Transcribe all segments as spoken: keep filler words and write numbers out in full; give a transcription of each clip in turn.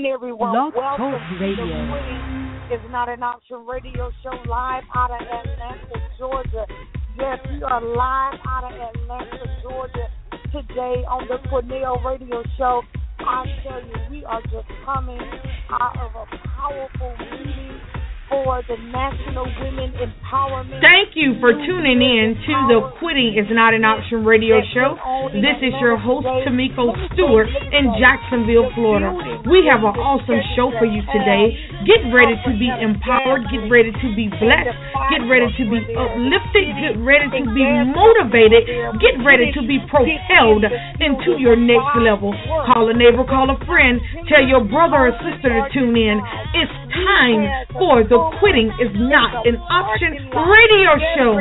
morning, everyone. Blog Welcome Talk to the Radio. Quitting is Not an Option radio show live out of Atlanta, Georgia. Yes, we are live out of Atlanta, Georgia today on the Cornell Radio Show. I tell you, we are just coming out of a powerful meeting for the National Women Empowerment. Thank you for tuning in to the Quitting is Not an Option radio show. This is your host, Tamiko Stewart, in Jacksonville, Florida. We have an awesome show for you today. Get ready to be empowered. Get ready to be blessed. Get ready to be uplifted. Get ready to be motivated. Get ready to be propelled into your next level. Call a neighbor, call a friend. Tell your brother or sister to tune in. It's time for the Quitting is Not an Option radio show.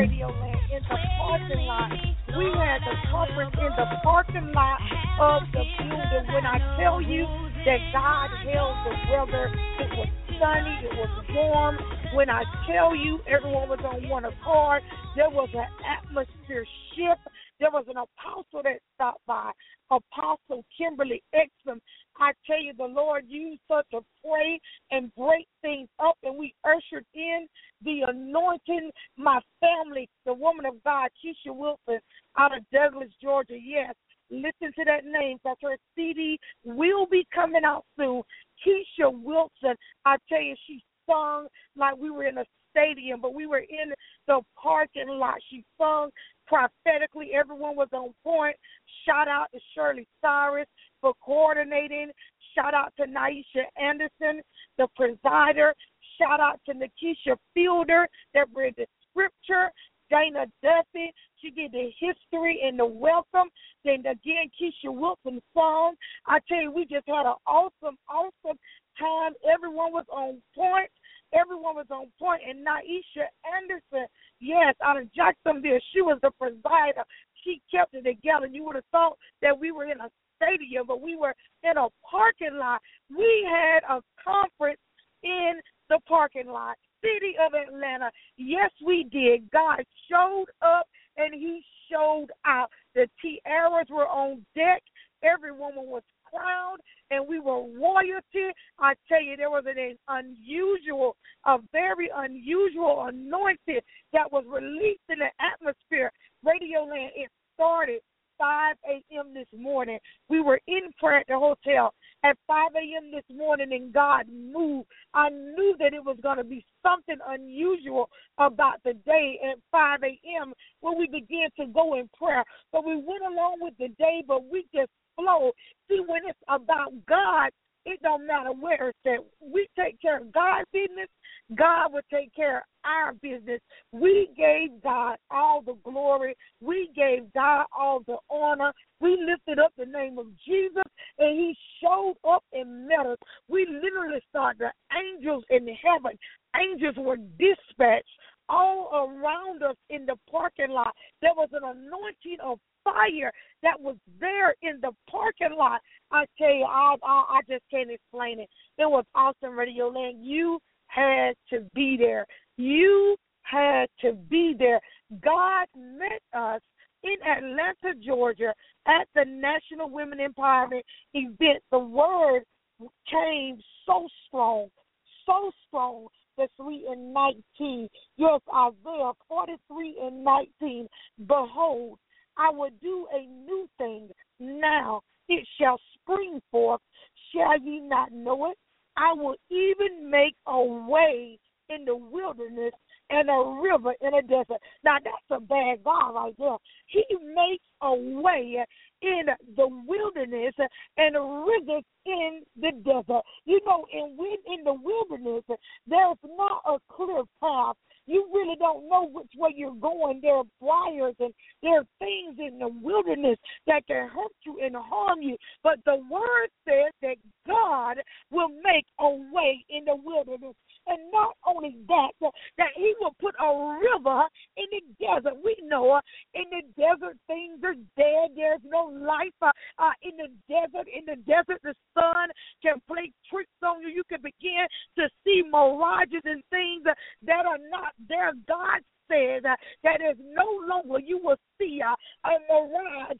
We had the conference in the parking lot of the building. When I tell you that God held the weather, it was sunny, it was warm. When I tell you everyone was on one accord, there was an atmosphere shift. There was an apostle that stopped by, Apostle Kimberly Exum. I tell you, the Lord used her to pray and break things up, and we ushered in the anointing. My family, the woman of God, Keisha Wilson, out of Douglas, Georgia. Yes, listen to that name, because her C D will be coming out soon. Keisha Wilson, I tell you, she sung like we were in a stadium, but we were in the parking lot. She sung prophetically. Everyone was on point. Shout out to Shirley Cyrus for coordinating. Shout out to Naisha Anderson, the presider. Shout out to Nikisha Fielder that read the scripture. Dana Duffy, she did the history and the welcome. Then again, Keisha Wilson song. I tell you, we just had an awesome, awesome time. Everyone was on point. Everyone was on point. And Naisha Anderson, yes, out of Jacksonville, she was the presider. She kept it together. You would have thought that we were in a stadium, but we were in a parking lot. We had a conference in the parking lot. City of Atlanta. Yes, we did. God showed up and he showed out. The tiaras were on deck. Every woman was crowned, and we were royalty. I tell you, there was an unusual, a very unusual anointing that was released in the atmosphere. Radio Land, it started five a.m. this morning. We were in prayer at the hotel at five a.m. this morning, and God moved. I knew that it was going to be something unusual about the day at five a.m. when we began to go in prayer. So we went along with the day, but we just flow. See, when it's about God, it don't matter where it's at. We take care of God's business, God will take care of our business. We gave God all the glory. We gave God all the honor. We lifted up the name of Jesus, and he showed up and met us. We literally saw the angels in heaven. Angels were dispatched all around us in the parking lot. There was an anointing of fire that was there in the parking lot. I tell you, I, I, I just can't explain it. It was awesome, Radio Land. You had to be there. You had to be there. God met us in Atlanta, Georgia, at the National Women Empowerment event. The word came so strong, so strong. The three and nineteen. Yes, Isaiah forty-three and nineteen. Behold, I will do a new thing. Now it shall spring forth. Shall ye not know it? I will even make a way in the wilderness and a river in a desert. Now, that's a bad God right there. He makes a way in the wilderness and rivers in the desert. You know, and when in the wilderness, there's not a clear path. You really don't know which way you're going. There are briars and there are things in the wilderness that can hurt you and harm you. But the word says that God will make a way in the wilderness. And not only that, that he will put a river in the desert. We know uh, in the desert things are dead. There's no life uh, uh, in the desert. In the desert, the sun can play tricks on you. You can begin to see mirages and things uh, that are not there. God says uh, that is no longer you will see uh, a mirage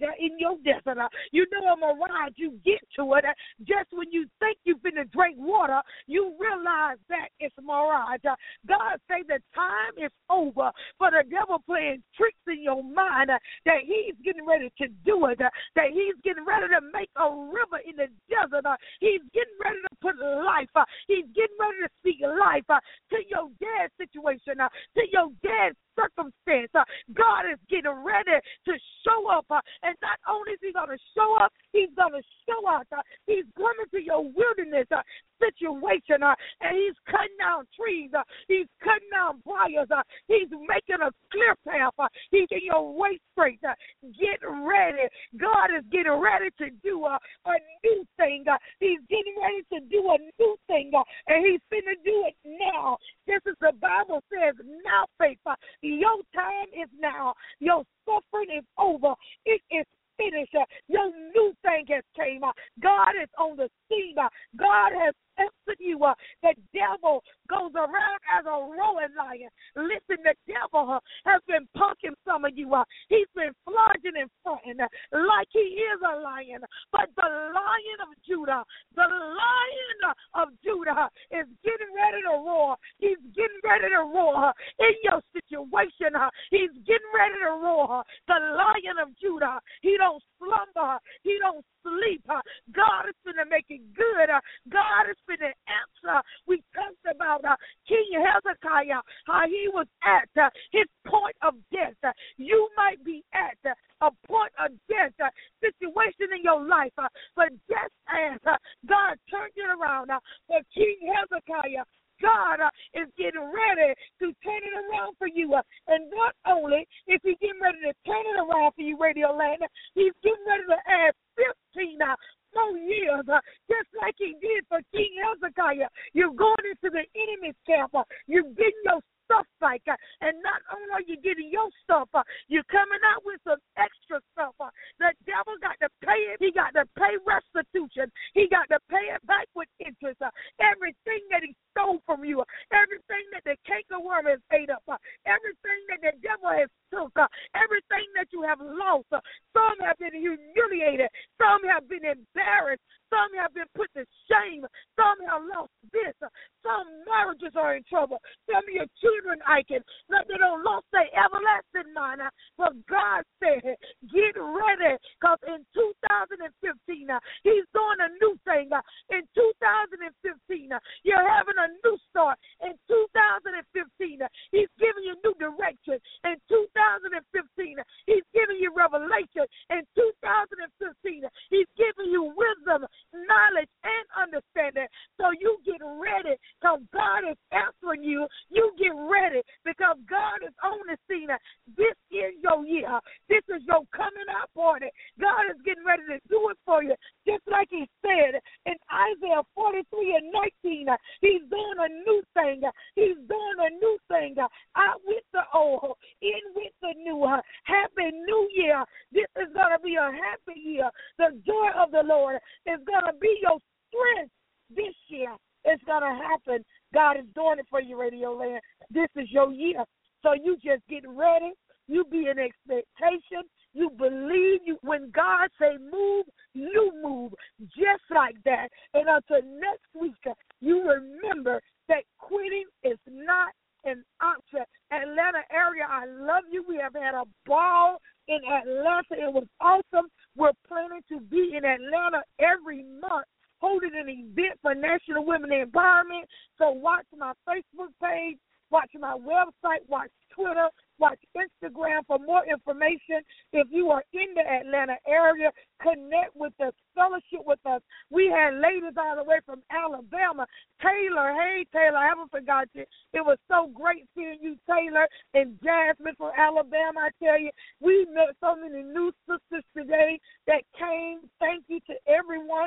uh, in your desert. Uh, you know a mirage, you get to it. Uh, just when you think you've been to drink water, you realize that it's a mirage. Uh, God say the time is over for the devil playing tricks in your mind, uh, that he's getting ready to do it, uh, that he's getting ready to make a river in the desert. Uh, he's getting ready to put life. Uh, he's getting ready to speak life uh, to your dead situation, uh, to your dead circumstance. Uh, God is getting ready to show up, uh, and not only is he going to show up, he's going to show out. Uh, he's coming to your wilderness uh, situation, uh, and he's cutting down trees. Uh, he's cutting down briars. Uh, he's making a clear path. Uh, he's getting your way straight. Uh, get ready. God is getting ready to do uh, a new thing. Uh, he's getting ready to do a new thing, uh, and he's finna do it now. Just as the Bible says, now faith. Uh, your time is now. Your suffering is over. It is finished. Uh, your new thing has came. Uh, God is on the scene. Uh, God has answered you. Uh, the devil goes around as a roaring lion. Listen, the devil uh, has been punking some of you. Uh, he's been flogging and fronting uh, like he is a lion. But the Lion of Judah, the Lion of Judah is getting ready to roar. He's getting ready to roar in your situation. Uh, he's getting ready to roar. The Lion of Judah, he don't slumber. He don't sleep. Uh, God is going to make it good. Uh, God is going to answer. We talked about uh, King Hezekiah, how he was at uh, his point of death. Uh, you might be at uh, a point of death uh, situation in your life, uh, but just as uh, God turned it around uh, for King Hezekiah, God uh, is getting ready to turn it around for you. Uh, and not only is he getting ready to turn it around for you, Radio Land, he's getting ready to add fifteen uh, more years, uh, just like he did for King Hezekiah. You're going into the enemy's camp. Uh, you're getting your stuff back. Uh, and not only are you getting your stuff, uh, you're coming out with some extra stuff. Uh, the devil got to pay it. He got to pay restitution. He got to pay it back with interest. Uh, everything that he stole from you, uh, everything that the cankerworm has ate up, uh, everything that the devil has took, uh, everything that you have lost. Uh, some have been humiliated. Some have been embarrassed. Some have been put to shame. Some have lost this. Uh, some marriages are in trouble. Some of your children, I can, they don't lost their everlasting mind. Uh, but God said, get ready, because in two thousand fifteen, uh, he's doing a new thing. Uh, in two thousand fifteen, uh, you're having a new start. In two thousand fifteen, uh, he's giving you new direction. In two thousand fifteen, uh, he's giving you revelation. In two thousand fifteen, uh, he's giving you wisdom, knowledge, and understanding. So you get ready, because God is answering you. You get ready, because God is on the scene. This is your year. This is your coming out party. God is getting ready to do it for you, just like he said in Isaiah forty-three and nineteen. He's doing a new thing. He's doing a new thing. Out with the old, in with the new. Happy New Year. This is going to be a happy year. The joy of the Lord is going to be your strength this year. It's going to happen. God is doing it for you, Radio Land. This is your year. So you just get ready. You be in expectation. You believe. You when God say move, you move just like that. And until next week, you remember that quitting is not an option. Atlanta area, I love you. We have had a ball in Atlanta. It was awesome. We're planning to be in Atlanta every month, holding an event for National Women Empowerment. So watch my Facebook page, watch my website, watch Twitter, watch Instagram for more information. If you are in the Atlanta area, connect with us, fellowship with us. We had ladies all the way from Alabama. Taylor, hey, Taylor, I haven't forgot you. It was so great seeing you, Taylor, and Jasmine from Alabama. I tell you, we met so many new sisters today that came. Thank you to everyone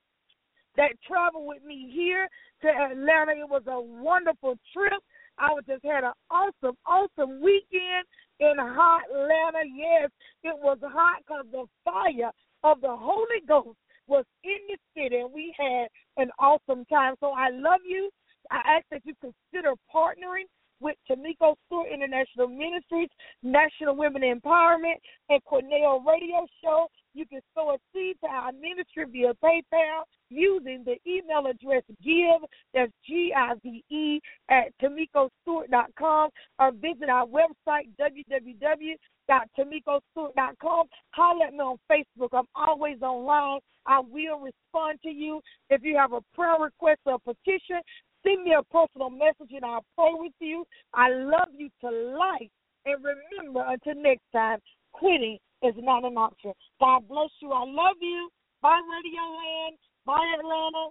that traveled with me here to Atlanta. It was a wonderful trip. I just had an awesome, awesome weekend in hot Atlanta. Yes, it was hot because the fire of the Holy Ghost was in the city, and we had an awesome time. So I love you. I ask that you consider partnering with Tamiko Stewart International Ministries, National Women Empowerment, and Cornell Radio Show. You can sow a seed to our ministry via PayPal using the email address give, that's G I V E, at tamiko stewart dot com, or visit our website, w w w dot tamiko stewart dot com. Holler at me on Facebook. I'm always online. I will respond to you. If you have a prayer request or a petition, send me a personal message and I'll pray with you. I love you to life. And remember, until next time, quitting is not an option. God bless you. I love you. Bye, Radio Land. Bye, Atlanta.